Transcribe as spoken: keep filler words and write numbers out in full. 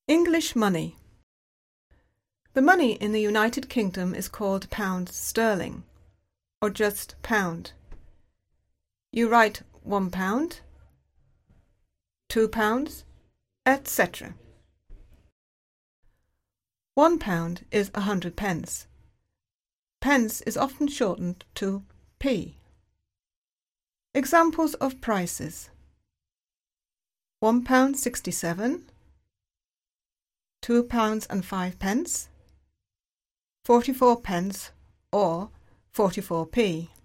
English money. The money in the United Kingdom is called pound sterling, or just pound. You write one pound, two pounds, et cetera. One pound is a hundred pence. Pence is often shortened to p. Examples of prices: one pound sixty-seven, two pounds and five pence, forty-four pence, or forty-four p.